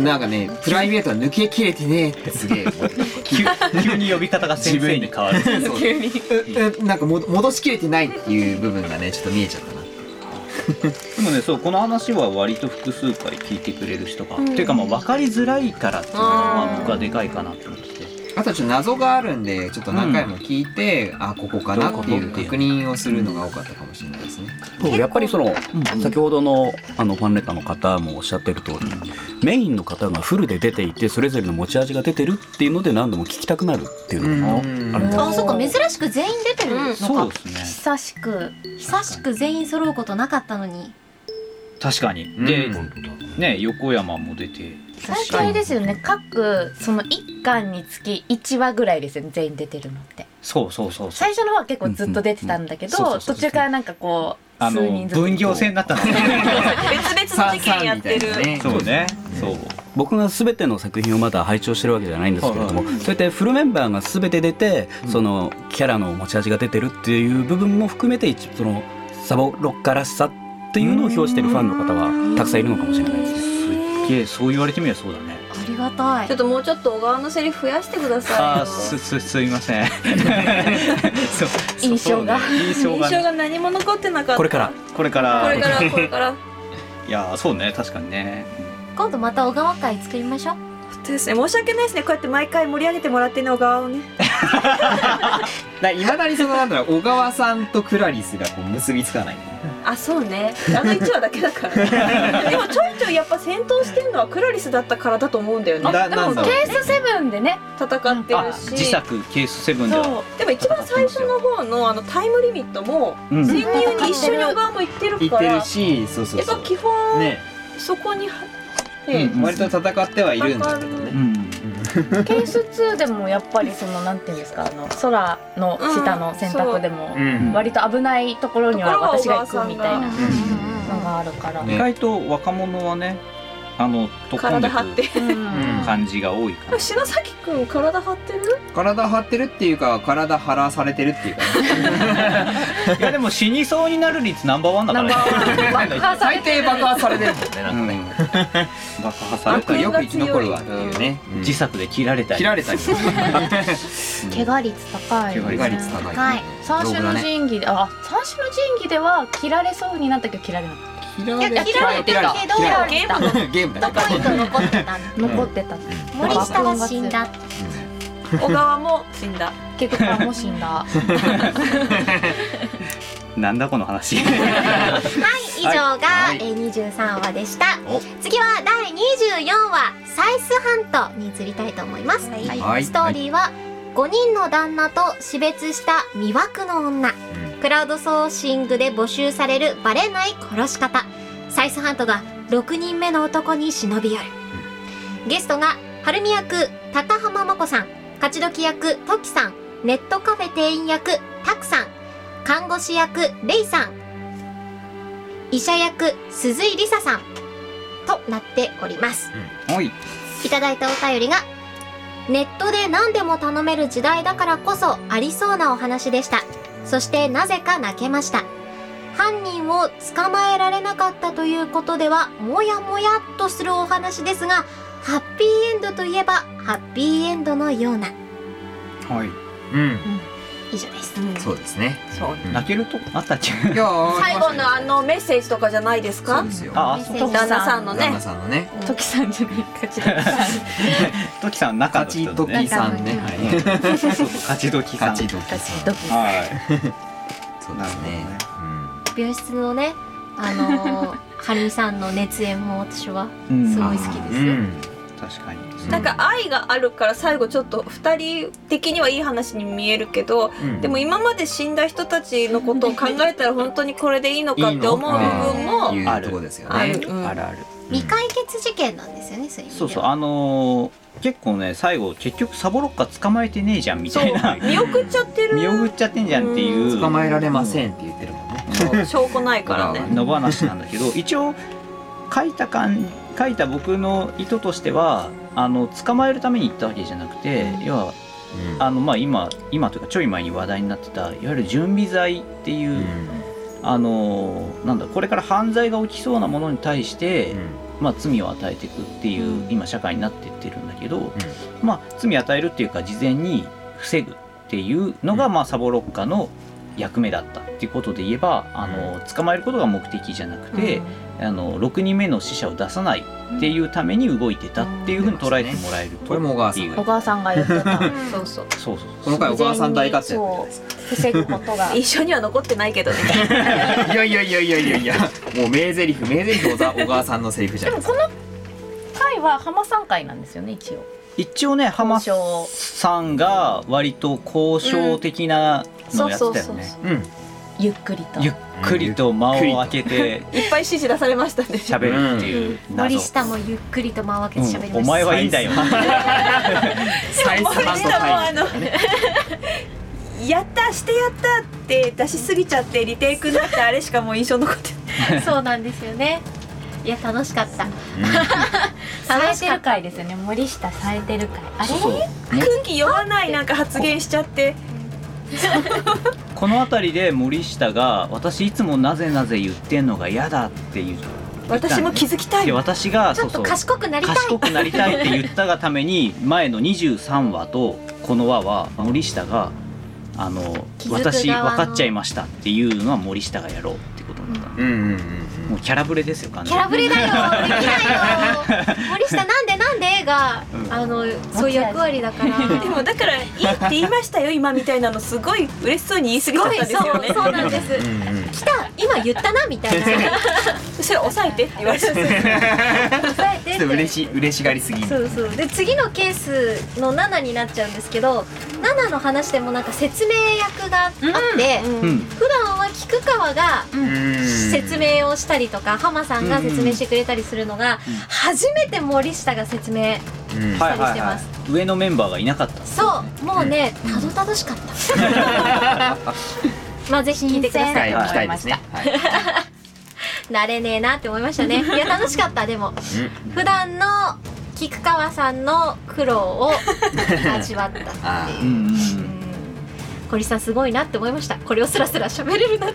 なんかねプライベートは抜けきれてねってすげえ急に呼び方が先生に変わる。 急になんか戻しきれてないっていう部分がねちょっと見えちゃったな。 でもね、そうこの話は割と複数回聞いてくれる人が、っていうかまあ分かりづらいからっていうのが僕はでかいかなと思ってて、 あとちょっと謎があるんでちょっと何回も聞いて、あここかなっていう確認をするのが多かったかもしれないですね。 やっぱりその、先ほどのファンレターの方もおっしゃってる通り、メインの方がフルで出ていてそれぞれの持ち味が出てるっていうので何度も聞きたくなるっていうのもあるんです。 あ、そっか、珍しく全員出てるのか。 そうですね。 久しく全員揃うことなかったのに。 確かに。で、ね、横山も出て。 最近あれですよね、各その1巻につき1話ぐらいですよね、全員出てるのって。 そう最初の方は結構ずっと出てたんだけど、途中からなんかこう数人ずつ分業制になったの。 別々の事件やってる。 そうね。そう。 僕が全ての作品をまだ拝聴してるわけじゃないんですけれども、そうやってフルメンバーが全て出て、そのキャラの持ち味が出てるっていう部分も含めてそのサボロッカらしさっていうのを表しているファンの方はたくさんいるのかもしれないですね。 すげえ、そう言われてみればそうだね。 ありがたい。 ちょっともうちょっと小川のセリフ増やしてくださいよ。 すいません。 印象が何も残ってなかった。 これからいや、そうね、確かにね。 今度また小川会作りましょう。 ですね、申し訳ないですね、こうやって毎回盛り上げてもらってね、小川をね。 いまだにそのなんだろう、小川さんとクラリスがこう結びつかない。 あ、そうね、あの1話だけだからね。でもちょいちょいやっぱ戦闘してるのはクラリスだったからだと思うんだよね。 でもケース7でね戦ってるし、 自作ケース7では。 でも一番最初の方のタイムリミットも潜入に一緒に小川も行ってるから、 行ってるし、そうやっぱ基本ねそこに割と戦ってはいるんだけどね。 ケース2でもやっぱりそのなんていうんですか、空の下の選択でも割と危ないところには私が行くみたいなのがあるから、 意外と若者はね、 体張って感じが多いから。 篠崎くん体張ってる？ 体張ってるっていうか体張らされてるっていうか。 いやでも死にそうになる率ナンバーワンだからね。 最低爆破されてるもんね、なんかね。 爆破されたらよく生き残るわっていうね。 自作で切られたり。 怪我率高い。 怪我率高い。 三種の神器で、三種の神器では切られそうになったけど切られなかった。 切られてたけどゲームだポイント残ってた。森下が死んだ。 小川も死んだ。 結局も死んだ。 なんだこの話。 はい、以上が23話でした。次は第24話サイスハントに移りたいと思います。ストーリーは5人の旦那と死別した魅惑の女。クラウドソーシングで募集されるバレない殺し方。サイスハントが6人目の男に忍び寄る。ゲストが春美役高浜真子さん、勝ち時役トキさん、ネットカフェ店員役タクさん、看護師役レイさん、医者役鈴井梨沙さんとなっております。いただいたお便りが、ネットで何でも頼める時代だからこそありそうなお話でした。そしてなぜか泣けました。犯人を捕まえられなかったということではもやもやっとするお話ですが、ハッピーエンドといえばハッピーエンドのような。 はい。 以上です。 そうですね。 泣けるとあったっけ？ 最後のメッセージとかじゃないですか？ そうですよ。 旦那さんのね。 トキさんじゃない、勝ち時さん。 トキさん中の人ね。 勝ち時さんね。 勝ち時さん。 はい。そうですね。 病室のね、ハリーさんの熱演も私はすごい好きですよ。 確かに。 なんか愛があるから最後ちょっと2人的にはいい話に見えるけど、でも今まで死んだ人たちのことを考えたら本当にこれでいいのかって思う部分もあるとこですよね。 あるある。 未解決事件なんですよね、 そうそう、結構ね最後結局サボロッカ捕まえてねえじゃんみたいな、 見送っちゃってる、 見送っちゃってんじゃんっていう、 捕まえられませんって言ってるもんね、 証拠ないからね野放しなんだけど一応書いた僕の意図としては捕まえるために行ったわけじゃなくて、要はまあ今というかちょい前に話題になってたいわゆる準備罪っていう、なんだこれから犯罪が起きそうなものに対して、まあ、罪を与えていくっていう今社会になっていってるんだけど、まあ、罪を与えるっていうか事前に防ぐっていうのが、まあ、サボロッカの役目だったっていうことで言えば捕まえることが目的じゃなくて、6人目の死者を出さないっていうために動いてたっていうふうに捉えてもらえると、 これも小川さんが言ってたそうこの回小川さん大活躍です防ぐことが一緒には残ってないけどねいやもう名台詞小川さんのセリフじゃないですか。 でもこの回は浜さん回なんですよね、 一応ね浜さんが割と交渉的なのをやってたよね。 ゆっくりと間を空けていっぱい指示出されましたね、 喋るっていう謎。 森下もゆっくりと間を空けて喋りました。 お前はいいんだよでも森下もやったしてやったって出しすぎちゃってリテイクになってあれしかもう印象残ってないそうなんですよね。いや楽しかった。 冴えてる回ですよね、森下冴えてる回。あれ空気読まないなんか発言しちゃってこの辺りで森下が私いつもなぜ言ってんのが嫌だっていう、 私も気づきたい、 で私がちょっと賢くなりたいって言ったがために前の23話とこの話は森下が私分かっちゃいましたっていうのは森下がやろうってことだったの。もうキャラブレですよ、完全に。 キャラブレだよ、できないよ森下なんでが、そういう役割だからでもだからいいって言いましたよ今みたいなのすごい嬉しそうに言い過ぎちゃったんですよね。 そうなんです来た今言ったなみたいなそれ抑えてって言われて抑えてって嬉しがりすぎ。 そうで次のケースの7になっちゃうんですけど、7の話でもなんか説明役があって、普段は菊川が説明をしたりとか浜さんが説明してくれたりするのが、初めて森下が説明したりしてます。 上のメンバーがいなかった。 そうもうねたどたどしかったまあぜひ聞いてください。 聞きたいですね。 慣れねえなって思いましたね。いや楽しかった。でも普段の菊川さんの苦労を味わったっていう小西さんすごいなって思いました。これをスラスラ喋れるなって。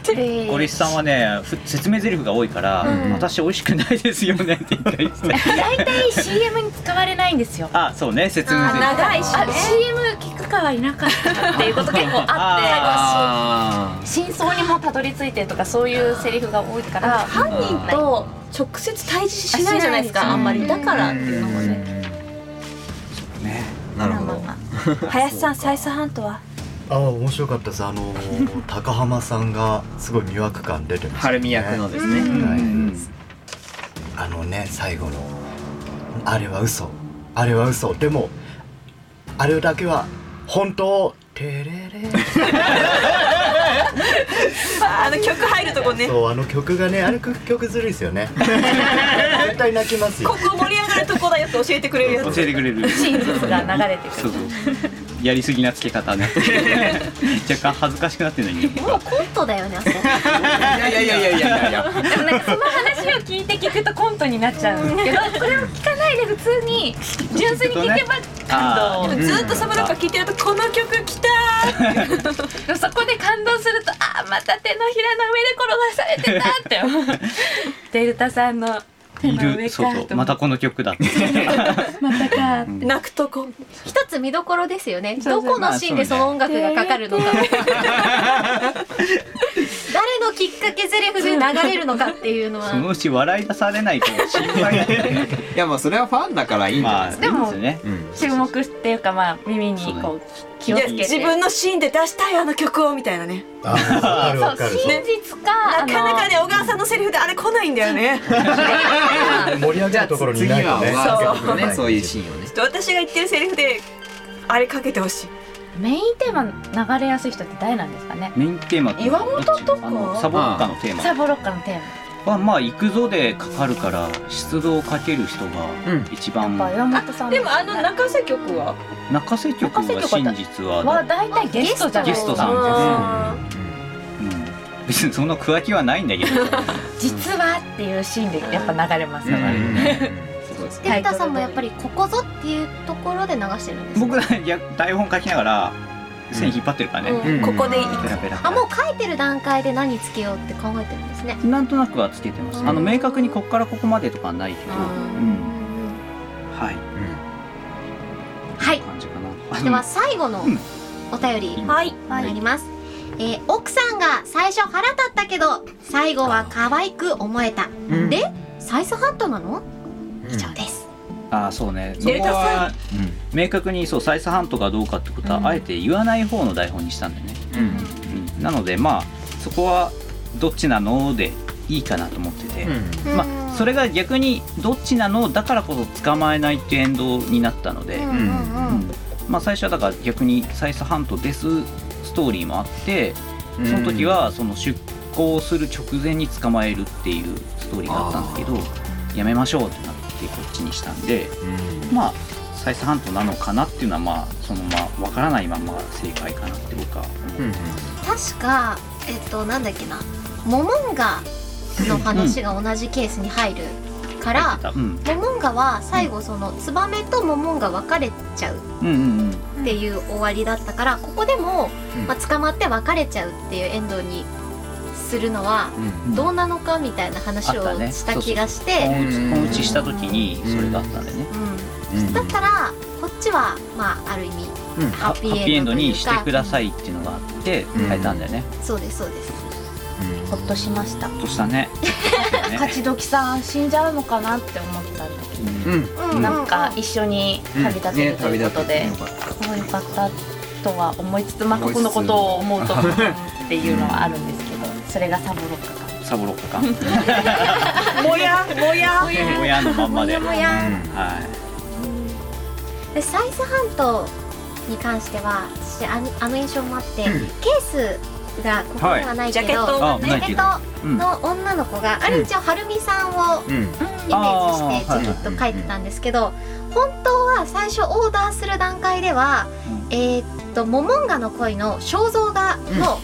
小西さんはね説明台詞が多いから、私美味しくないですよねって言ったりして大体 CM に使われないんですよ。 そうね、説明台詞長いしね。 CM 菊川いなかったっていうこと結構あって真相にもたどり着いてとかそういうセリフが多いから犯人と直接対峙しないじゃないですか、あんまり。だからっていうのもね。 なるほど。 林さん、再三半島は面白かったです。高浜さんがすごい魅惑感出てましたね。 晴美役のですね。 最後のあれは嘘でもあれだけは本当テレレ曲入るとこね。 そう曲がね、曲ずるいですよね絶対泣きますよ。 ここ盛り上がるとこだよって教えてくれるやつ。 教えてくれる真実が流れてくる。 やりすぎなつけ方ね若干恥ずかしくなってるのにもうコントだよね。 いやでもなんかその話を聞いて聞くとコントになっちゃうんですけど、これを聞かないで普通に純粋に聞けば感動。 ずっとサブロッカ聞いてるとこの曲来たーでもそこで感動するとまた手のひらの上で転がされてたって思うデルタさんの手の上かそうまたこの曲だってまたか泣くとこ一つ見どころですよね。どこのシーンでその音楽がかかるのか誰のきっかけ台詞で流れるのかっていうのはそのうち笑い出されないと心配だねいやもうそれはファンだからいいんじゃないですか。 でも注目っていうか耳にこう気をつけて自分のシーンで出したいあの曲をみたいなね。 そう真実かなかなかね小川さんのセリフであれ来ないんだよね盛り上げるところにいないとね。 そういうシーンをね。 私が言ってるセリフであれかけてほしい。 メインテーマ流れやすい人って誰なんですかね。 メインテーマって岩本とかサボロッカのテーマ。 サボロッカのテーマはまあ行くぞでかかるから出動をかける人が一番、 やっぱ岩本さんでも中瀬局は中瀬局は真実はだいたいゲストじゃないゲストさんです、別にそんな区分けはないんだけど実はっていうシーンでやっぱ流れますよね。 テルタさんもやっぱりここぞっていうところで流してるんですか？ 僕台本書きながら線引っ張ってるからね、 ここでいく。 もう書いてる段階で何つけようって考えてるんですね。 なんとなくはつけてます。明確にここからここまでとかはないけど、はい、 はい。では最後のお便りになります。奥さんが最初腹立ったけど最後は可愛く思えた。で、サイズハントなの？以上です。 そうね。そこは明確にサイズハントかどうかってことはあえて言わない方の台本にしたんだよね。なのでまあそこはどっちなのでいいかなと思ってて、まあそれが逆にどっちなのだからこそ捕まえないっていうエンドになったので、まあ最初はだから逆にサイズハントですストーリーもあって、その時はその出航する直前に捕まえるっていうストーリーがあったんだけど、やめましょうってなってこっちにしたんで、まあサイズハントなのかなっていうのはまあそのまま分からないまま正解かなって僕は思う。 確かなんだっけな、モモンガの話が同じケースに入るから、モモンガは最後そのツバメとモモンガ分かれちゃうっていう終わりだったから、ここでも、捕まって別れちゃうっていうエンドにするのはどうなのかみたいな話をした気がして、 本打ちした時にそれがあったんだよね。 だったらこっちはまあある意味ハッピーエンドにしてくださいっていうのがあって変えたんだよね。 そうですそうです。 ほっとしました。 ほっとしたね。 勝どきさん死んじゃうのかなって思ったんだけど、なんか一緒に旅立てるということで、よかったとは思いつつ、このことを思うとっていうのはあるんですけど、それがサボロッカか。 サボロッカか。 もやもやもやのまんまで。 もや。でサイズハントに関しては私あの印象もあって、ケースがここにはないけど、ジャケットの女の子があれ一応はるみさんをイメージしてジャケット描いてたんですけど、本当は最初オーダーする段階ではモモンガの恋の肖像画の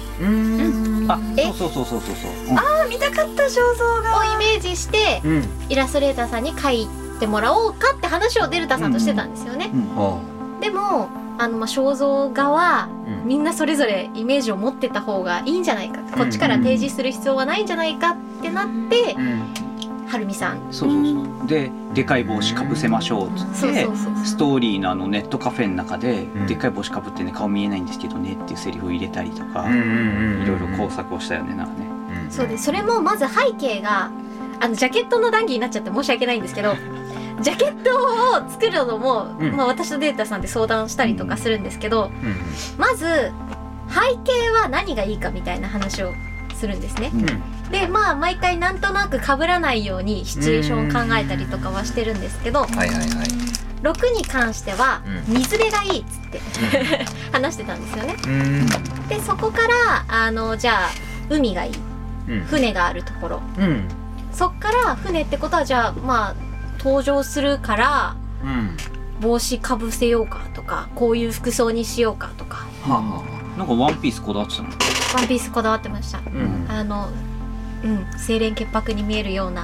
見たかった肖像画をイメージしてイラストレーターさんに描いてもらおうかって話をデルタさんとしてたんですよね。でも肖像画はみんなそれぞれイメージを持ってた方がいいんじゃないか、こっちから提示する必要はないんじゃないかってなって、はるみさんでかい帽子かぶせましょうっつってストーリーのネットカフェの中ででかい帽子かぶってね顔見えないんですけどねっていうセリフを入れたりとか、いろいろ工作をしたよね。なんかね。 そうです。それもまず背景がジャケットの談義になっちゃって申し訳ないんですけど、ジャケットを作るのも、私とデータさんで相談したりとかするんですけど、まず背景は何がいいかみたいな話をするんですね。で毎回なんとなく被らないようにシチュエーションを考えたりとかはしてるんですけど、6に関しては水辺がいいっつって話してたんですよね。でそこからじゃあ海がいい、船があるところ、そっから船ってことはじゃあ登場するから、帽子かぶせようかとか、こういう服装にしようかとか。 なんかワンピースこだわってたの？ ワンピースこだわってました。清廉潔白に見えるような。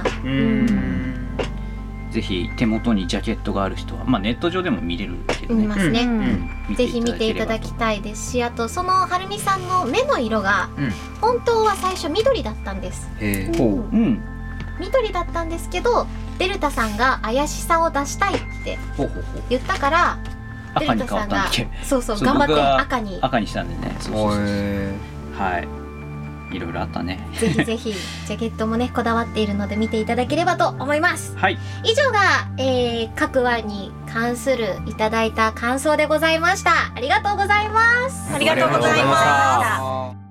ぜひ手元にジャケットがある人は、ネット上でも見れるけどね。 見ますね。ぜひ見ていただきたいですし、あとそのはるみさんの目の色が本当は最初緑だったんです。緑だったんですけど、デルタさんが怪しさを出したいって言ったから、デルタさんが頑張って赤にしたんでね。はい、いろいろあったね。 ぜひぜひジャケットもねこだわっているので見ていただければと思います。 はい、 以上が、各話に関するいただいた感想でございました。ありがとうございます。 ありがとうございました。